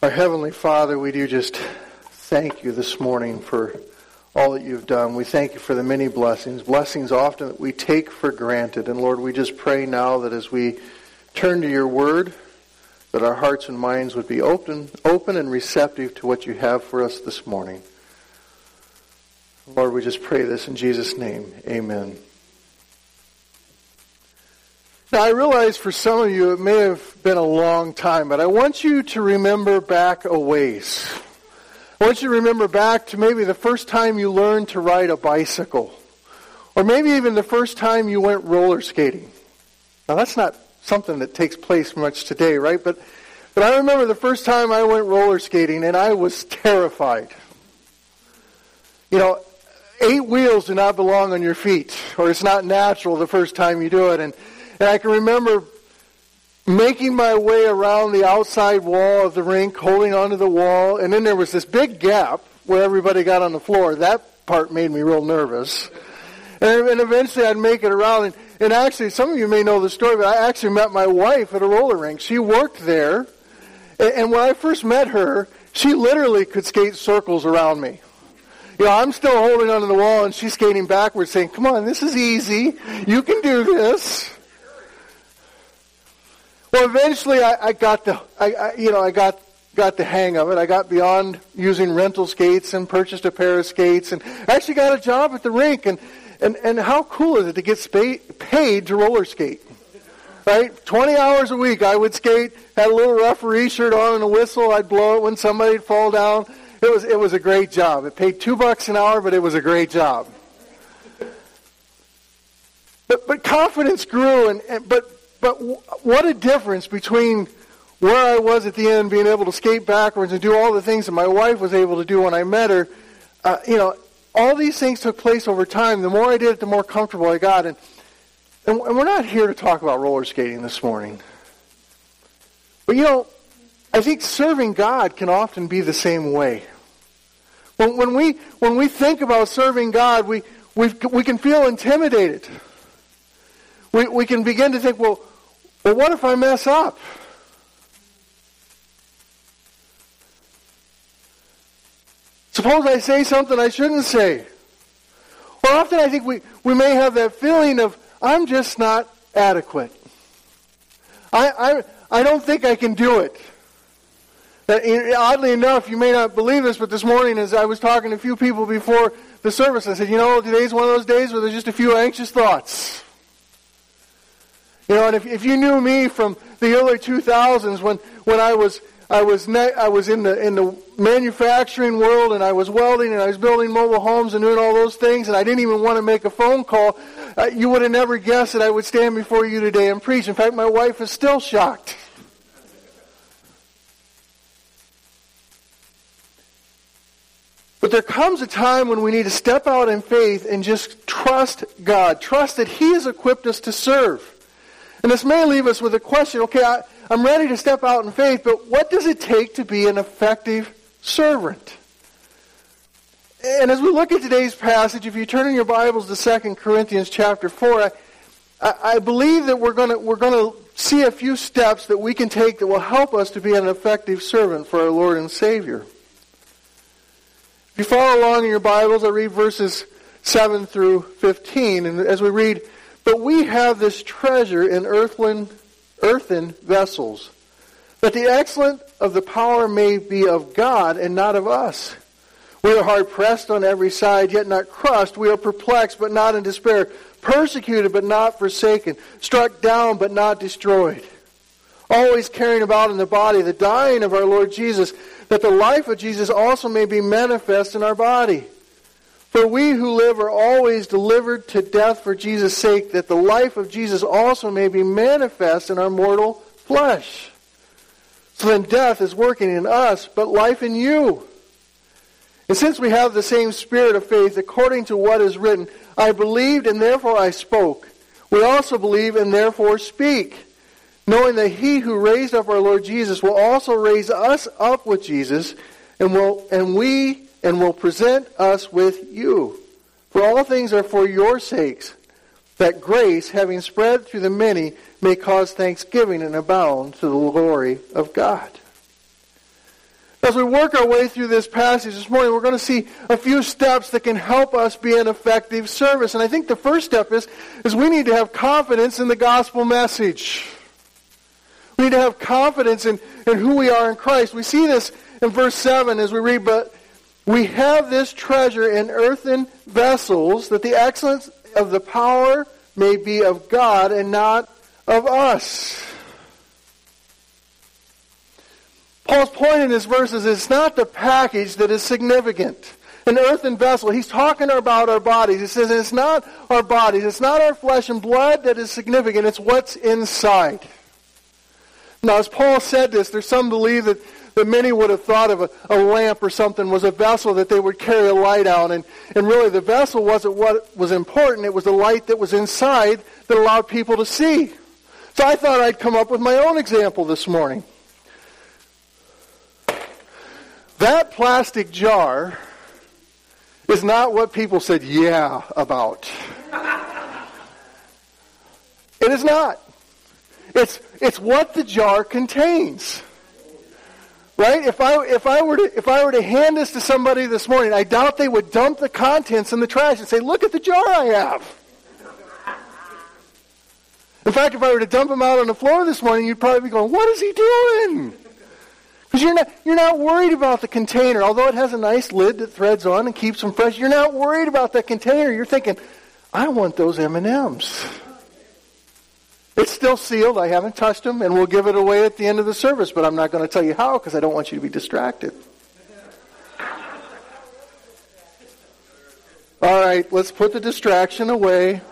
Our Heavenly Father, we do just thank you this morning for all that you've done. We thank you for the many blessings often that we take for granted. And Lord, we just pray now that as we turn to your word, that our hearts and minds would be open and receptive to what you have for us this morning. Lord, we just pray this in Jesus' name. Amen. Now, I realize for some of you it may have been a long time, but I want you to remember back a ways. I want you to remember back to maybe the first time you learned to ride a bicycle, or maybe even the first time you went roller skating. Now, that's not something that takes place much today, right? But I remember the first time I went roller skating, and I was terrified. 8 wheels do not belong on your feet, or it's not natural the first time you do it. And I can remember making my way around the outside wall of the rink, holding onto the wall, and then there was this big gap where everybody got on the floor. That part made me real nervous. And eventually I'd make it around. And actually, some of you may know the story, but I actually met my wife at a roller rink. She worked there. And when I first met her, she literally could skate circles around me. I'm still holding onto the wall, and she's skating backwards, saying, "Come on, this is easy. You can do this." Well, eventually I got the hang of it. I got beyond using rental skates and purchased a pair of skates, and actually got a job at the rink. And how cool is it to get paid to roller skate? Right? 20 hours a week I would skate, had a little referee shirt on and a whistle. I'd blow it when somebody'd fall down. It was a great job. It paid $2 an hour, but it was a great job. But confidence grew, but what a difference between where I was at the end, being able to skate backwards and do all the things that my wife was able to do when I met her. All these things took place over time. The more I did it, the more comfortable I got. And we're not here to talk about roller skating this morning. But I think serving God can often be the same way. When we think about serving God, we can feel intimidated. We can begin to think, well, what if I mess up? Suppose I say something I shouldn't say. Or often I think we may have that feeling of, I'm just not adequate. I don't think I can do it. Oddly enough, you may not believe this, but this morning as I was talking to a few people before the service, I said, today's one of those days where there's just a few anxious thoughts. And if you knew me from the early 2000s when I was in the manufacturing world, and I was welding, and I was building mobile homes and doing all those things, and I didn't even want to make a phone call, you would have never guessed that I would stand before you today and preach. In fact, my wife is still shocked. But there comes a time when we need to step out in faith and just trust God. Trust that He has equipped us to serve. And this may leave us with a question, okay, I'm ready to step out in faith, but what does it take to be an effective servant? And as we look at today's passage, if you turn in your Bibles to 2 Corinthians chapter 4, I believe that we're going to see a few steps that we can take that will help us to be an effective servant for our Lord and Savior. If you follow along in your Bibles, I read verses 7 through 15, and as we read, "But we have this treasure in earthen vessels, that the excellence of the power may be of God and not of us. We are hard pressed on every side, yet not crushed. We are perplexed, but not in despair. Persecuted, but not forsaken. Struck down, but not destroyed. Always carrying about in the body the dying of our Lord Jesus, that the life of Jesus also may be manifest in our body. For we who live are always delivered to death for Jesus' sake, that the life of Jesus also may be manifest in our mortal flesh. So then death is working in us, but life in you. And since we have the same spirit of faith, according to what is written, I believed and therefore I spoke. We also believe and therefore speak, knowing that He who raised up our Lord Jesus will also raise us up with Jesus, and will present us with you. For all things are for your sakes, that grace, having spread through the many, may cause thanksgiving and abound to the glory of God. As we work our way through this passage this morning, we're going to see a few steps that can help us be an effective service. And I think the first step is we need to have confidence in the gospel message. We need to have confidence in who we are in Christ. We see this in verse 7 as we read, "But we have this treasure in earthen vessels, that the excellence of the power may be of God and not of us." Paul's point in this verse is it's not the package that is significant. An earthen vessel, he's talking about our bodies. He says it's not our bodies, it's not our flesh and blood that is significant, it's what's inside. Now, as Paul said this, there's some believe that many would have thought of a lamp or something was a vessel that they would carry a light on. And really the vessel wasn't what was important, it was the light that was inside that allowed people to see. So I thought I'd come up with my own example this morning. That plastic jar is not what people said yeah about. It is not. It's what the jar contains. Right? If I were to hand this to somebody this morning, I doubt they would dump the contents in the trash and say, "Look at the jar I have." In fact, if I were to dump them out on the floor this morning, you'd probably be going, "What is he doing?" Because you're not worried about the container. Although it has a nice lid that threads on and keeps them fresh, you're not worried about that container. You're thinking, "I want those M&Ms." It's still sealed. I haven't touched them, and we'll give it away at the end of the service, but I'm not going to tell you how because I don't want you to be distracted. All right, let's put the distraction away.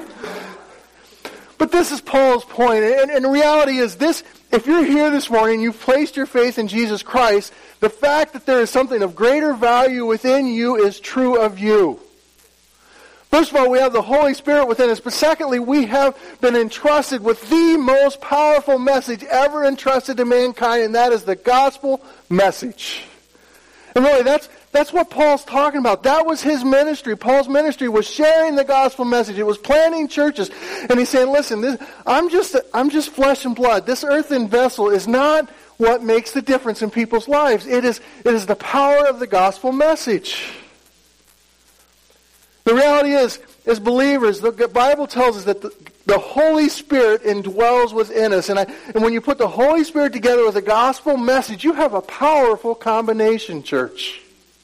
But this is Paul's point, and the reality is this: if you're here this morning, you've placed your faith in Jesus Christ, the fact that there is something of greater value within you is true of you. First of all, we have the Holy Spirit within us, but secondly, we have been entrusted with the most powerful message ever entrusted to mankind, and that is the gospel message. And really, that's what Paul's talking about. That was his ministry. Paul's ministry was sharing the gospel message. It was planting churches. And he's saying, listen, I'm just flesh and blood. This earthen vessel is not what makes the difference in people's lives. It is the power of the gospel message. The reality is, as believers, the Bible tells us that the Holy Spirit indwells within us. And when you put the Holy Spirit together with the gospel message, you have a powerful combination, church.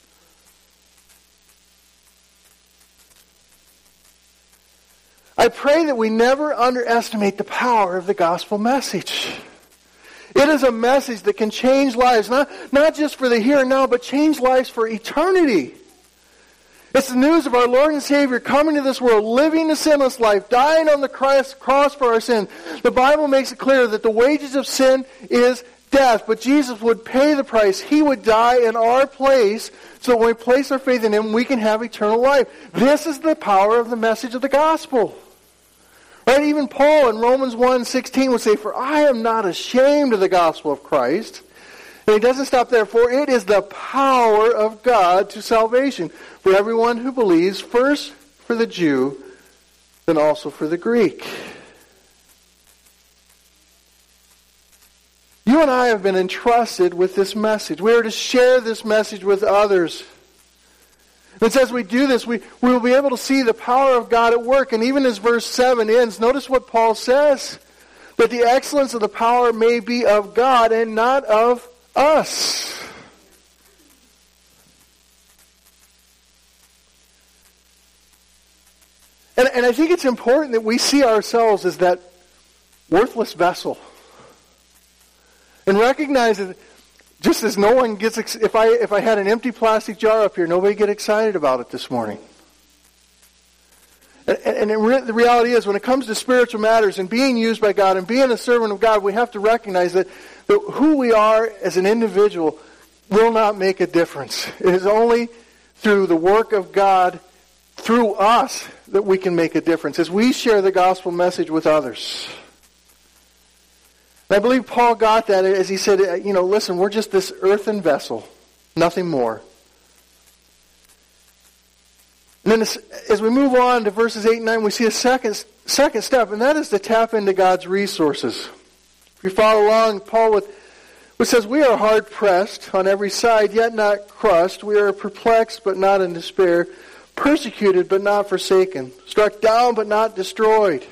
I pray that we never underestimate the power of the gospel message. It is a message that can change lives, not just for the here and now, but change lives for eternity. It's the news of our Lord and Savior coming to this world, living a sinless life, dying on the cross for our sin. The Bible makes it clear that the wages of sin is death, but Jesus would pay the price. He would die in our place so that when we place our faith in Him, we can have eternal life. This is the power of the message of the gospel. Right? Even Paul in Romans 1:16 would say, "For I am not ashamed of the gospel of Christ." And he doesn't stop there. "For it is the power of God to salvation for everyone who believes, first for the Jew, then also for the Greek." You and I have been entrusted with this message. We are to share this message with others. And as we do this, we will be able to see the power of God at work. And even as verse 7 ends, notice what Paul says: that the excellence of the power may be of God and not of us. And I think it's important that we see ourselves as that worthless vessel. And recognize that just as no one gets, if I had an empty plastic jar up here, nobody get excited about it this morning. And the reality is, when it comes to spiritual matters and being used by God and being a servant of God, we have to recognize that who we are as an individual will not make a difference. It is only through the work of God, through us, that we can make a difference as we share the gospel message with others. And I believe Paul got that as he said, listen, we're just this earthen vessel, nothing more. And then as we move on to verses 8 and 9, we see a second step, and that is to tap into God's resources. If you follow along, Paul It says, we are hard pressed on every side, yet not crushed. We are perplexed, but not in despair. Persecuted, but not forsaken. Struck down, but not destroyed.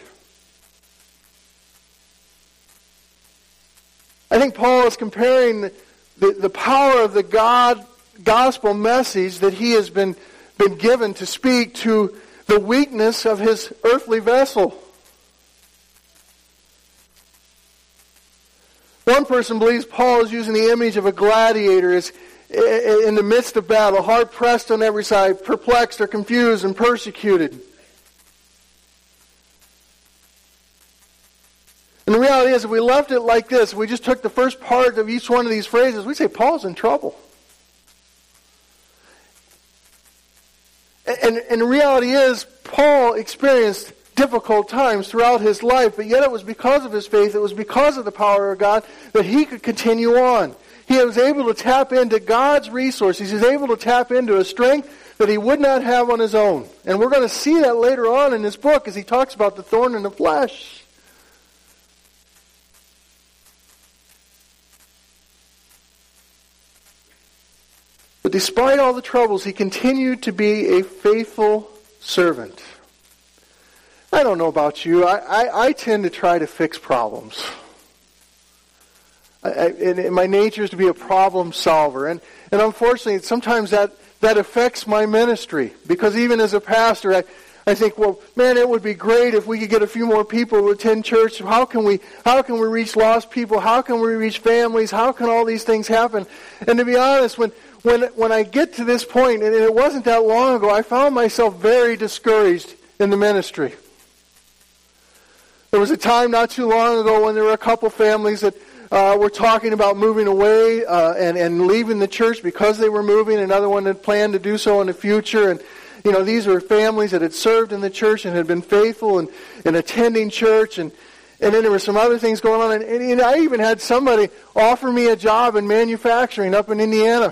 I think Paul is comparing the power of the gospel message that he has been given to speak to the weakness of his earthly vessel. One person believes Paul is using the image of a gladiator as in the midst of battle, hard pressed on every side, perplexed or confused and persecuted. And the reality is, if we left it like this, we just took the first part of each one of these phrases, we'd say Paul's in trouble. And the reality is, Paul experienced difficult times throughout his life, but yet it was because of his faith, it was because of the power of God that he could continue on. He was able to tap into God's resources. He was able to tap into a strength that he would not have on his own. And we're going to see that later on in this book as he talks about the thorn in the flesh. But despite all the troubles, he continued to be a faithful servant. I don't know about you. I tend to try to fix problems. And my nature is to be a problem solver. And unfortunately, sometimes that affects my ministry. Because even as a pastor, I think, well, man, it would be great if we could get a few more people to attend church. How can we reach lost people? How can we reach families? How can all these things happen? And to be honest, when I get to this point, and it wasn't that long ago, I found myself very discouraged in the ministry. There was a time not too long ago when there were a couple families that were talking about moving away and leaving the church because they were moving. Another one had planned to do so in the future. And, you know, these were families that had served in the church and had been faithful in attending church. And then there were some other things going on. And I even had somebody offer me a job in manufacturing up in Indiana.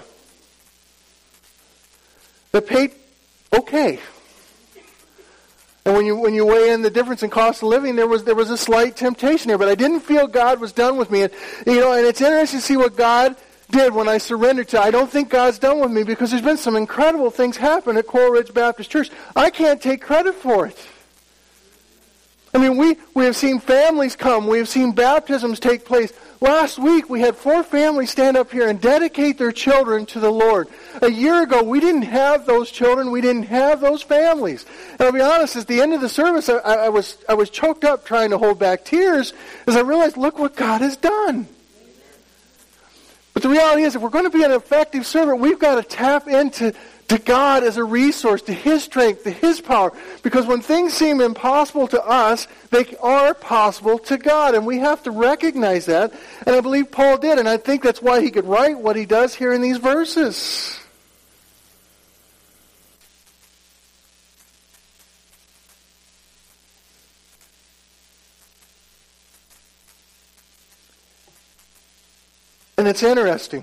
That paid okay. And when you weigh in the difference in cost of living, there was a slight temptation there. But I didn't feel God was done with me. And it's interesting to see what God did when I surrendered to. I don't think God's done with me because there's been some incredible things happen at Coral Ridge Baptist Church. I can't take credit for it. I mean, we have seen families come. We have seen baptisms take place. Last week, we had 4 families stand up here and dedicate their children to the Lord. A year ago, we didn't have those children. We didn't have those families. And I'll be honest, at the end of the service, I was choked up trying to hold back tears as I realized, look what God has done. But the reality is, if we're going to be an effective servant, we've got to tap into God as a resource, to His strength, to His power. Because when things seem impossible to us, they are possible to God. And we have to recognize that. And I believe Paul did. And I think that's why he could write what he does here in these verses. And it's interesting.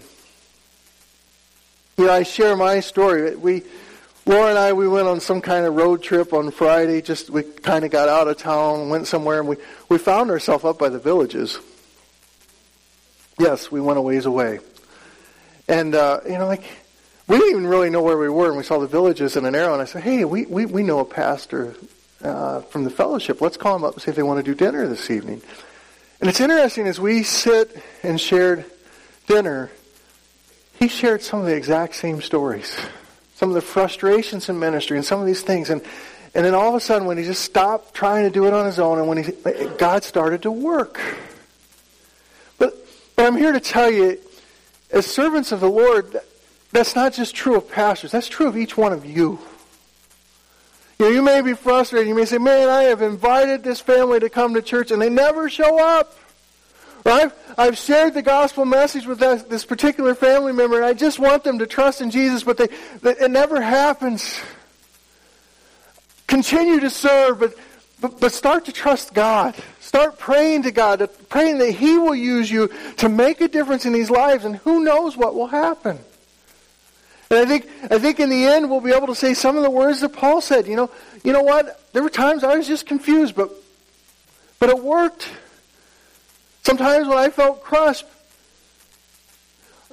I share my story. Laura and I, we went on some kind of road trip on Friday. We kind of got out of town, went somewhere, and we found ourselves up by the Villages. Yes, we went a ways away. And, we didn't even really know where we were, and we saw the Villages in an arrow, and I said, hey, we know a pastor from the fellowship. Let's call him up and see if they want to do dinner this evening. And it's interesting, as we sit and shared dinner, he shared some of the exact same stories. Some of the frustrations in ministry and some of these things. And then all of a sudden, when he just stopped trying to do it on his own, and when God started to work. But I'm here to tell you, as servants of the Lord, that's not just true of pastors. That's true of each one of you. You may be frustrated. You may say, man, I have invited this family to come to church, and they never show up. Or I've shared the gospel message with this particular family member, and I just want them to trust in Jesus, but it never happens. Continue to serve, but start to trust God. Start praying to God, praying that He will use you to make a difference in these lives, and who knows what will happen. And I think in the end we'll be able to say some of the words that Paul said. You know what? There were times I was just confused, but it worked. Sometimes when I felt crushed,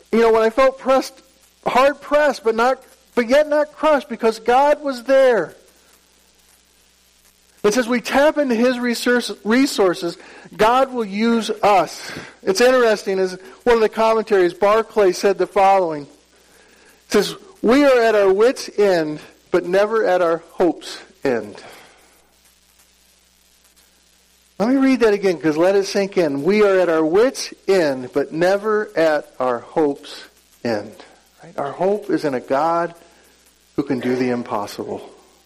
when I felt hard pressed, but yet not crushed, because God was there. It says we tap into His resources, God will use us. It's interesting, as one of the commentaries, Barclay, said the following. It says, we are at our wits' end, but never at our hope's end. Let me read that again, because let it sink in. We are at our wits' end, but never at our hope's end. Right? Our hope is in a God who can do the impossible.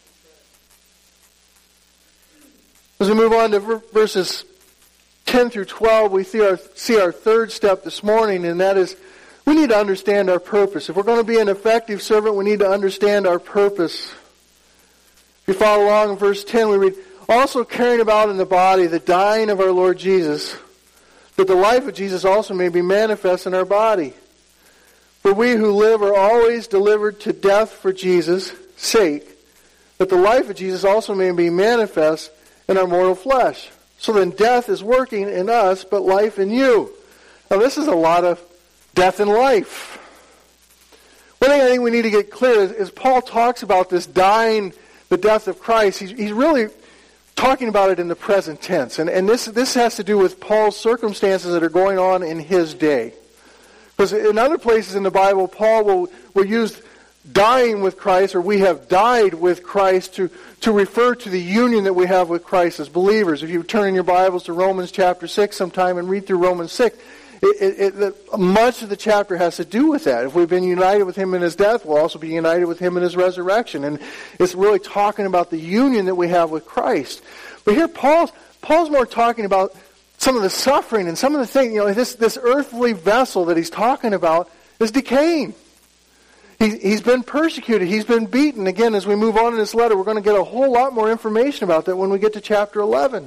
As we move on to verses 10 through 12, we see our third step this morning, and that is we need to understand our purpose. If we're going to be an effective servant, we need to understand our purpose. If you follow along in verse 10, we read, also carrying about in the body the dying of our Lord Jesus, that the life of Jesus also may be manifest in our body. For we who live are always delivered to death for Jesus' sake, that the life of Jesus also may be manifest in our mortal flesh. So then death is working in us, but life in you. Now this is a lot of death and life. One thing I think we need to get clear is Paul talks about this dying, the death of Christ. He's really talking about it in the present tense. And this has to do with Paul's circumstances that are going on in his day. Because in other places in the Bible, Paul will use dying with Christ, or we have died with Christ, to refer to the union that we have with Christ as believers. If you turn in your Bibles to Romans chapter 6 sometime and read through Romans 6, much of the chapter has to do with that. If we've been united with Him in His death, we'll also be united with Him in His resurrection. And it's really talking about the union that we have with Christ. But here Paul's more talking about some of the suffering and some of the things. This earthly vessel that he's talking about is decaying. He's been persecuted. He's been beaten. Again, as we move on in this letter, we're going to get a whole lot more information about that when we get to chapter 11.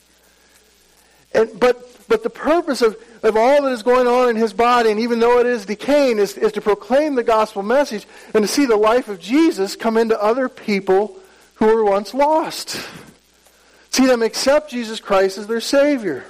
But the purpose of all that is going on in his body, and even though it is decaying, is to proclaim the gospel message and to see the life of Jesus come into other people who were once lost. See them accept Jesus Christ as their Savior.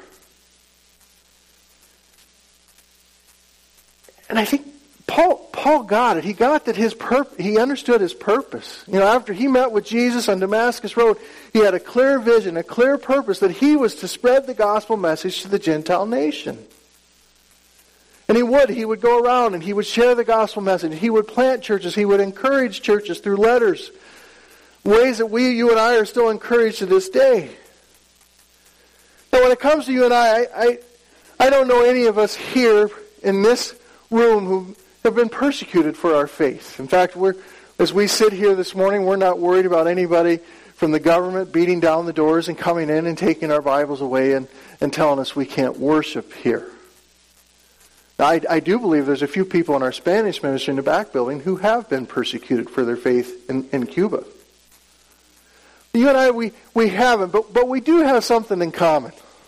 And I think Paul got it. He got that he understood his purpose. After he met with Jesus on Damascus Road, he had a clear vision, a clear purpose that he was to spread the gospel message to the Gentile nation. And he would go around and he would share the gospel message. He would plant churches. He would encourage churches through letters. Ways that you and I are still encouraged to this day. Now when it comes to you and I don't know any of us here in this room who have been persecuted for our faith. In fact, as we sit here this morning, we're not worried about anybody from the government beating down the doors and coming in and taking our Bibles away and telling us we can't worship here. Now, I do believe there's a few people in our Spanish ministry in the back building who have been persecuted for their faith in Cuba. You and I, we haven't, but we do have something in common.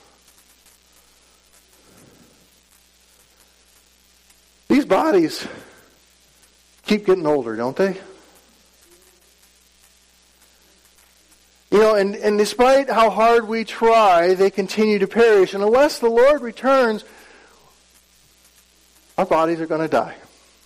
These bodies keep getting older, don't they? And despite how hard we try, they continue to perish. And unless the Lord returns, our bodies are going to die.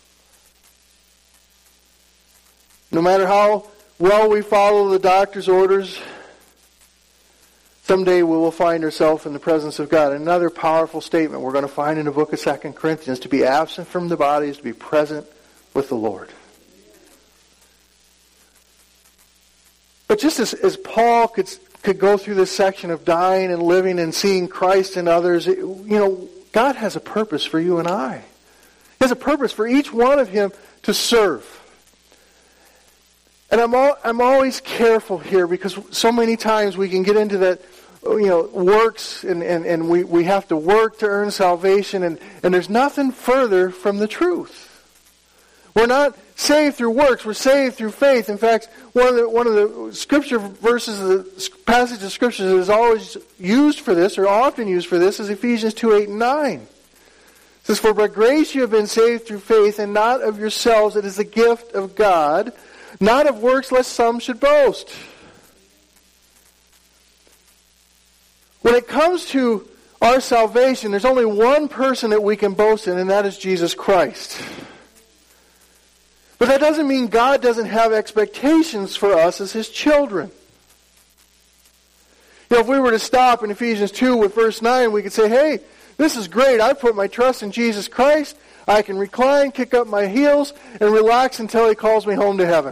No matter how well we follow the doctor's orders, someday we will find ourselves in the presence of God. Another powerful statement we're going to find in the book of 2 Corinthians, to be absent from the body is to be present with the Lord. But just as Paul could go through this section of dying and living and seeing Christ in others, God has a purpose for you and I. He has a purpose for each one of him to serve. And I'm always careful here, because so many times we can get into that, works and we have to work to earn salvation, and there's nothing further from the truth. We're not saved through works, we're saved through faith. In fact, one of the scripture verses, the passage of scripture that is always used for this, or often used for this, is Ephesians 2:8-9. It says, "For by grace you have been saved through faith, and not of yourselves, it is the gift of God, not of works, lest some should boast." When it comes to our salvation, there's only one person that we can boast in, and that is Jesus Christ. But that doesn't mean God doesn't have expectations for us as His children. If we were to stop in Ephesians 2 with verse 9, we could say, hey, this is great. I've put my trust in Jesus Christ. I can recline, kick up my heels, and relax until He calls me home to heaven.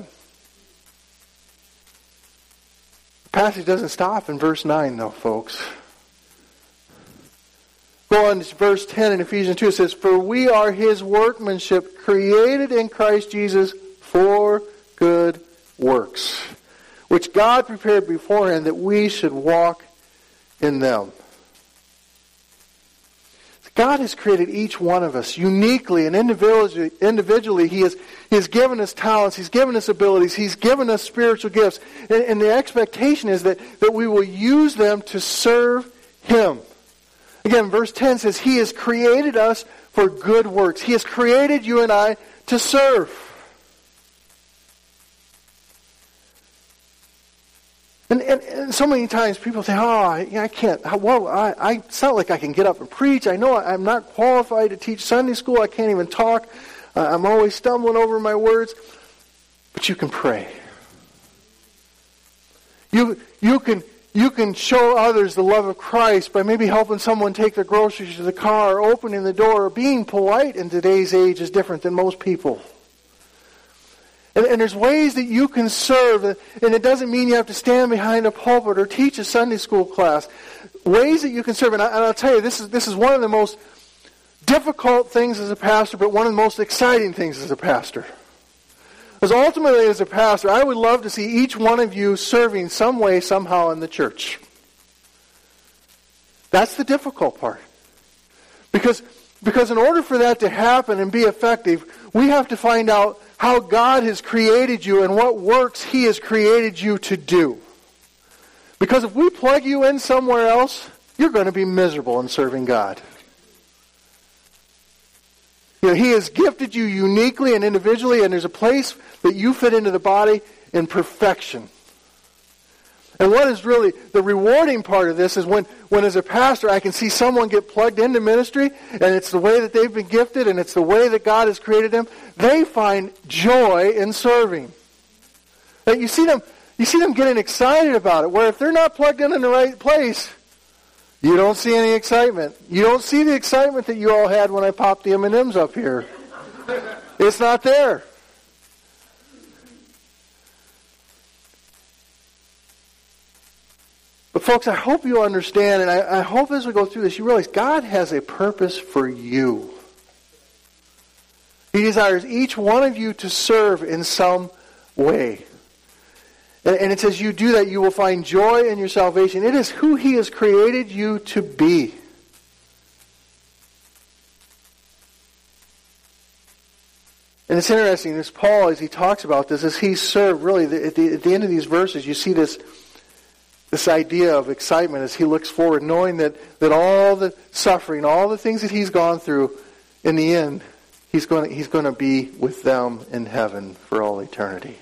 The passage doesn't stop in verse 9, though, folks. Go on to verse 10 in Ephesians 2. It says, for we are His workmanship, created in Christ Jesus for good works, which God prepared beforehand that we should walk in them. God has created each one of us uniquely and individually. He has given us talents. He's given us abilities. He's given us spiritual gifts. And the expectation is that we will use them to serve Him. Again, verse 10 says, He has created us for good works. He has created you and I to serve. And so many times people say, I can't. It's not like I can get up and preach. I know I'm not qualified to teach Sunday school. I can't even talk. I'm always stumbling over my words. But you can pray. You can show others the love of Christ by maybe helping someone take their groceries to the car, or opening the door, or being polite in today's age is different than most people. And there's ways that you can serve, and it doesn't mean you have to stand behind a pulpit or teach a Sunday school class. Ways that you can serve, and I'll tell you, this is one of the most difficult things as a pastor, but one of the most exciting things as a pastor. Because ultimately, as a pastor, I would love to see each one of you serving some way, somehow in the church. That's the difficult part. Because in order for that to happen and be effective, we have to find out how God has created you and what works He has created you to do. Because if we plug you in somewhere else, you're going to be miserable in serving God. He has gifted you uniquely and individually, and there's a place that you fit into the body in perfection. And what is really the rewarding part of this is when as a pastor I can see someone get plugged into ministry, and it's the way that they've been gifted and it's the way that God has created them, they find joy in serving. That you see them getting excited about it, where if they're not plugged in the right place, you don't see any excitement. You don't see the excitement that you all had when I popped the M&Ms up here. It's not there. But folks, I hope you understand, and I hope as we go through this, you realize God has a purpose for you. He desires each one of you to serve in some way. And it says you do that, you will find joy in your salvation. It is who He has created you to be. And it's interesting, as Paul, as he talks about this, as he served, really, at the end of these verses, you see this idea of excitement as he looks forward, knowing that all the suffering, all the things that he's gone through, in the end, he's going to be with them in heaven for all eternity.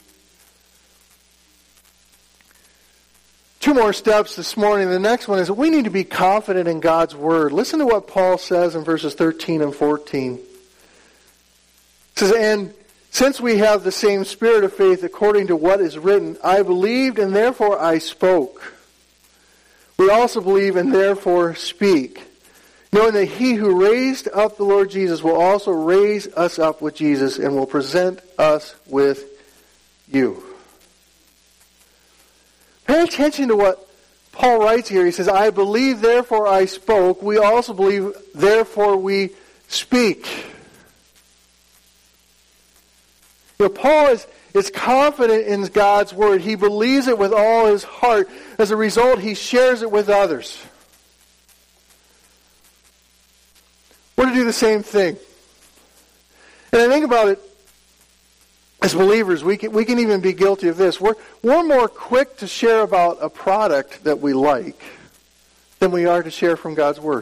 Two more steps this morning. The next one is that we need to be confident in God's Word. Listen to what Paul says in verses 13 and 14. It says, and since we have the same spirit of faith according to what is written, I believed and therefore I spoke. We also believe and therefore speak, knowing that He who raised up the Lord Jesus will also raise us up with Jesus and will present us with you. Pay attention to what Paul writes here. He says, I believe, therefore I spoke. We also believe, therefore we speak. Paul is confident in God's Word. He believes it with all his heart. As a result, he shares it with others. We're to do the same thing. And I think about it, as believers, we can even be guilty of this. We're more quick to share about a product that we like than we are to share from God's Word.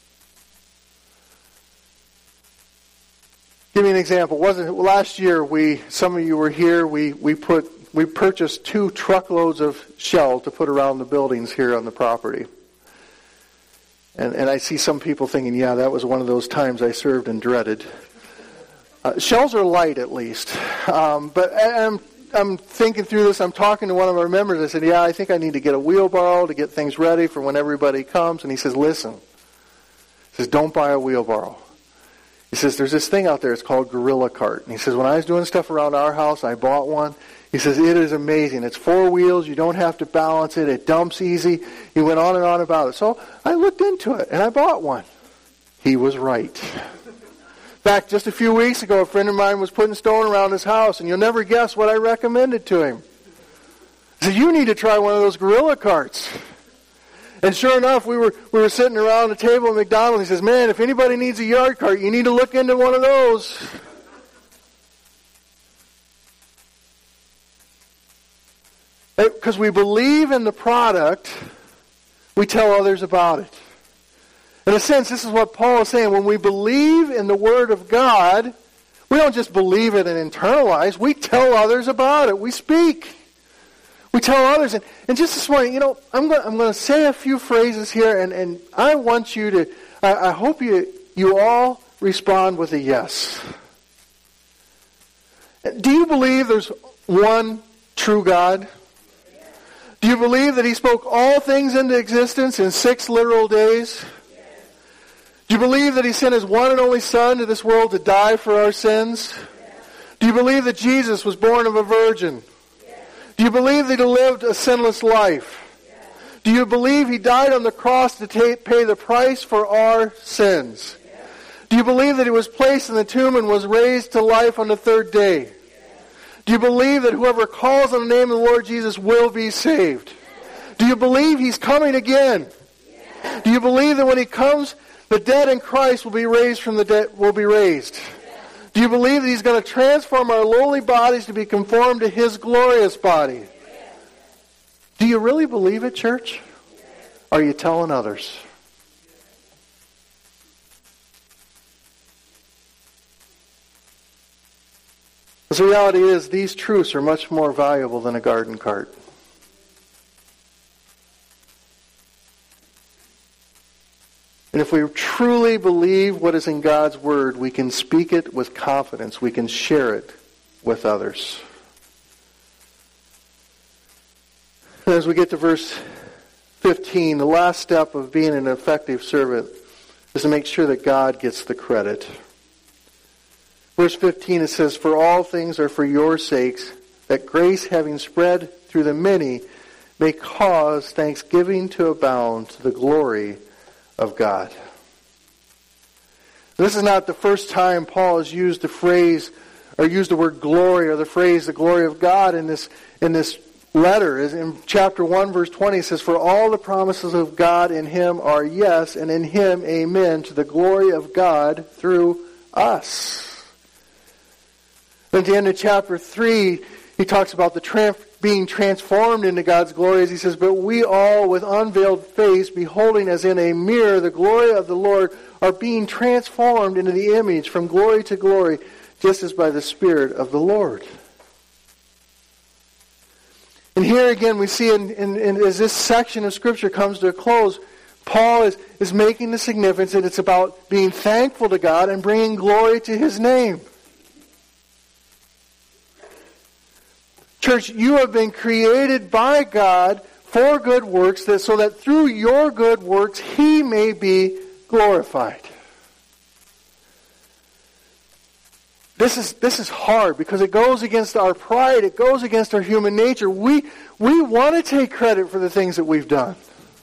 Give me an example. Wasn't it last year? Some of you were here. We purchased 2 truckloads of shell to put around the buildings here on the property. And I see some people thinking, yeah, that was one of those times I served and dreaded. Shells are light, at least. But I'm thinking through this. I'm talking to one of our members. I said, yeah, I think I need to get a wheelbarrow to get things ready for when everybody comes. And he says, listen. He says, don't buy a wheelbarrow. He says, there's this thing out there. It's called Gorilla Cart. And he says, when I was doing stuff around our house, I bought one. He says, it is amazing. It's 4 wheels. You don't have to balance it. It dumps easy. He went on and on about it. So I looked into it, and I bought one. He was right. In fact, just a few weeks ago, a friend of mine was putting stone around his house, and you'll never guess what I recommended to him. I said, you need to try one of those Gorilla Carts. And sure enough, we were sitting around the table at McDonald's. He says, man, if anybody needs a yard cart, you need to look into one of those. Because we believe in the product, we tell others about it. In a sense, this is what Paul is saying. When we believe in the Word of God, we don't just believe it and internalize. We tell others about it. We speak. We tell others. And just this morning, I'm going to say a few phrases here, and I want you to, I hope you all respond with a yes. Do you believe there's one true God? Do you believe that He spoke all things into existence in 6 literal days? Do you believe that He sent His one and only Son to this world to die for our sins? Do you believe that Jesus was born of a virgin? Do you believe that He lived a sinless life? Do you believe He died on the cross to pay the price for our sins? Do you believe that He was placed in the tomb and was raised to life on the 3rd day? Do you believe that whoever calls on the name of the Lord Jesus will be saved? Do you believe He's coming again? Do you believe that when He comes, the dead in Christ will be raised from the dead? Will be raised? Do you believe that He's going to transform our lowly bodies to be conformed to His glorious body? Do you really believe it, church? Are you telling others? The reality is, these truths are much more valuable than a garden cart. And if we truly believe what is in God's Word, we can speak it with confidence. We can share it with others. And as we get to verse 15, the last step of being an effective servant is to make sure that God gets the credit. Verse 15, it says, for all things are for your sakes, that grace having spread through the many may cause thanksgiving to abound to the glory of God. This is not the first time Paul has used the phrase, or used the word glory, or the phrase the glory of God in this letter. In chapter 1, verse 20, it says, for all the promises of God in Him are yes, and in Him amen, to the glory of God through us. At the end of chapter 3, he talks about the being transformed into God's glory. As he says, but we all with unveiled face, beholding as in a mirror the glory of the Lord, are being transformed into the image from glory to glory, just as by the Spirit of the Lord. And here again we see, as this section of Scripture comes to a close, Paul is making the significance that it's about being thankful to God and bringing glory to His name. Church, you have been created by God for good works, so that through your good works He may be glorified. This is hard because it goes against our pride. It goes against our human nature. We want to take credit for the things that we've done.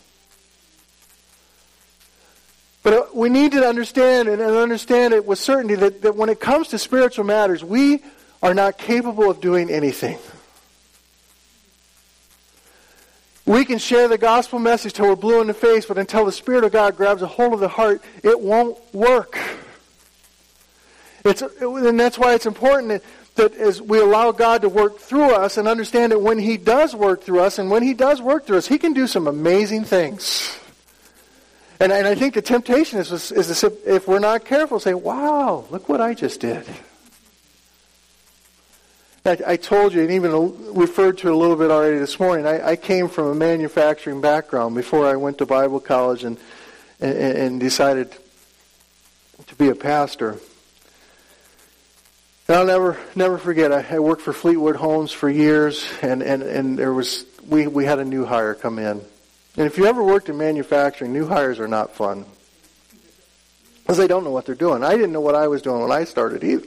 But we need to understand and understand it with certainty that when it comes to spiritual matters, we are not capable of doing anything. We can share the gospel message till we're blue in the face, but until the Spirit of God grabs a hold of the heart, it won't work. And that's why it's important that as we allow God to work through us and understand that when He does work through us, and when He does work through us, He can do some amazing things. And I think the temptation is to, if we're not careful, say, wow, look what I just did. I told you, and even referred to it a little bit already this morning, I came from a manufacturing background before I went to Bible college, and and decided to be a pastor. And I'll never forget, I worked for Fleetwood Homes for years, and we had a new hire come in. And if you ever worked in manufacturing, new hires are not fun. Because they don't know what they're doing. I didn't know what I was doing when I started either.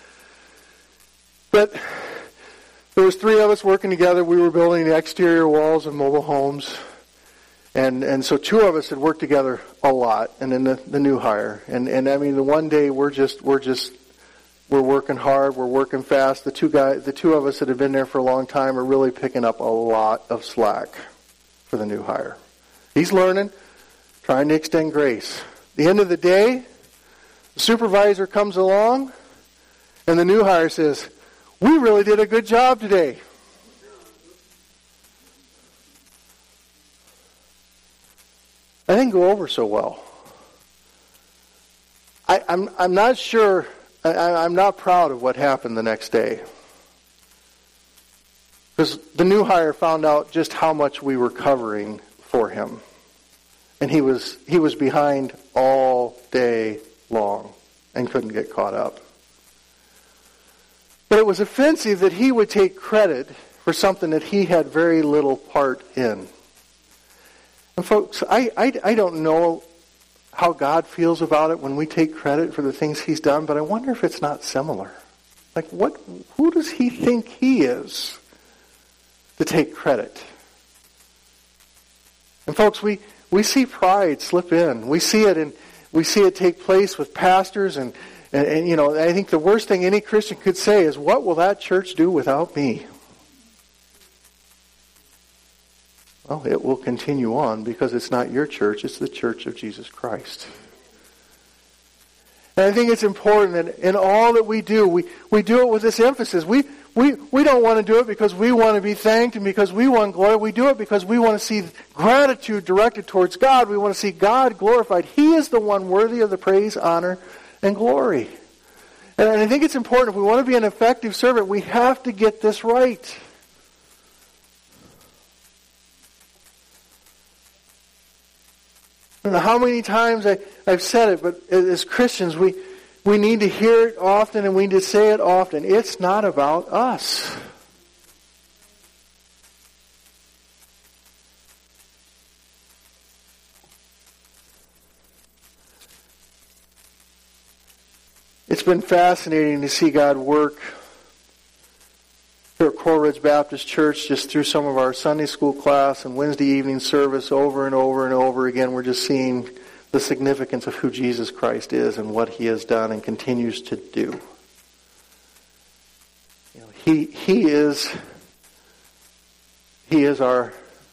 But there was 3 of us working together. We were building the exterior walls of mobile homes. And so 2 of us had worked together a lot, and then the new hire. And I mean, the one day we're working hard, we're working fast. The 2 of us that have been there for a long time are really picking up a lot of slack for the new hire. He's learning, trying to extend grace. At the end of the day, the supervisor comes along, and the new hire says, "We really did a good job today." I didn't go over so well. I'm not sure. I'm not proud of what happened the next day. Because the new hire found out just how much we were covering for him. And he was behind all day long and couldn't get caught up. But it was offensive that he would take credit for something that he had very little part in. And folks, I don't know how God feels about it when we take credit for the things He's done, but I wonder if it's not similar. Like, who does He think He is to take credit? And folks, we see pride slip in. We see it take place with pastors, and you know, I think the worst thing any Christian could say is, "What will that church do without me?" Well, it will continue on because it's not your church, it's the church of Jesus Christ. And I think it's important that in all that we do, we do it with this emphasis. We don't want to do it because we want to be thanked and because we want glory. We do it because we want to see gratitude directed towards God. We want to see God glorified. He is the one worthy of the praise, honor, and glory. And I think it's important, if we want to be an effective servant, we have to get this right. I don't know how many times I've said it, but as Christians, we need to hear it often and we need to say it often. It's not about us. It's been fascinating to see God work here at Coral Ridge Baptist Church, just through some of our Sunday school class and Wednesday evening service, over and over and over again. We're just seeing the significance of who Jesus Christ is and what He has done and continues to do. You know, He is our.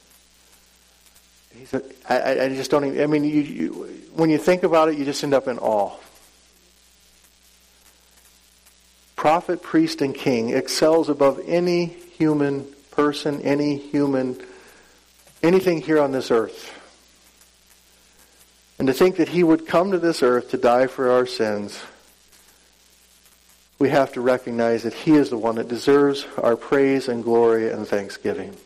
I just don't even. I mean, when you think about it, you just end up in awe. Prophet, priest, and king excels above any human person, anything here on this earth. And to think that He would come to this earth to die for our sins, we have to recognize that He is the one that deserves our praise and glory and thanksgiving.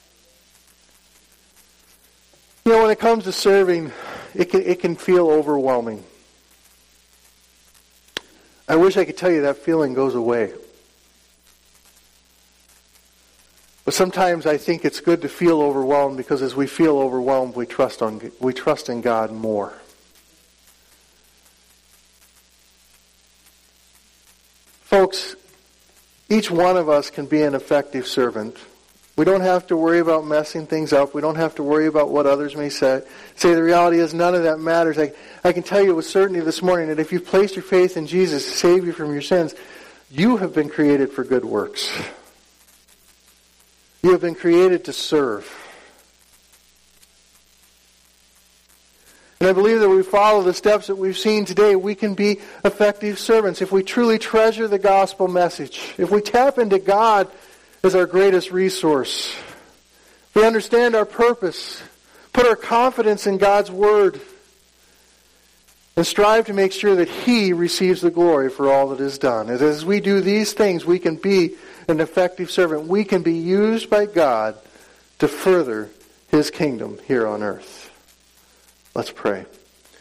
You know, when it comes to serving, it can feel overwhelming. I wish I could tell you that feeling goes away. But sometimes I think it's good to feel overwhelmed, because as we feel overwhelmed, we trust in God more. Folks, each one of us can be an effective servant. We don't have to worry about messing things up. We don't have to worry about what others may say. The reality is none of that matters. I can tell you with certainty this morning that if you've placed your faith in Jesus to save you from your sins, you have been created for good works. You have been created to serve. And I believe that if we follow the steps that we've seen today, we can be effective servants if we truly treasure the gospel message. If we tap into God as our greatest resource. If we understand our purpose, put our confidence in God's Word, and strive to make sure that He receives the glory for all that is done. As we do these things, we can be an effective servant. We can be used by God to further His kingdom here on earth. Let's pray.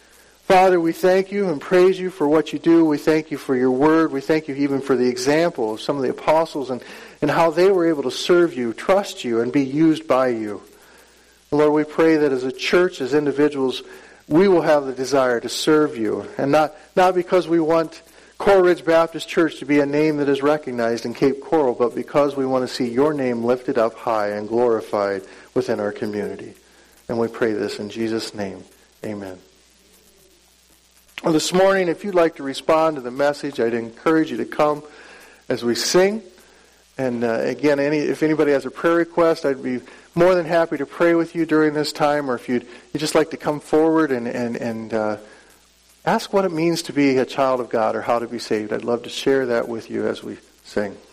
Father, we thank you and praise you for what you do. We thank you for your word. We thank you even for the example of some of the apostles and how they were able to serve you, trust you, and be used by you. Lord, we pray that as a church, as individuals, we will have the desire to serve you. And not because we want Coral Ridge Baptist Church to be a name that is recognized in Cape Coral, but because we want to see your name lifted up high and glorified within our community. And we pray this in Jesus' name. Amen. Well, this morning, if you'd like to respond to the message, I'd encourage you to come as we sing. And again, if anybody has a prayer request, I'd be more than happy to pray with you during this time. Or if you'd just like to come forward and ask what it means to be a child of God or how to be saved, I'd love to share that with you as we sing.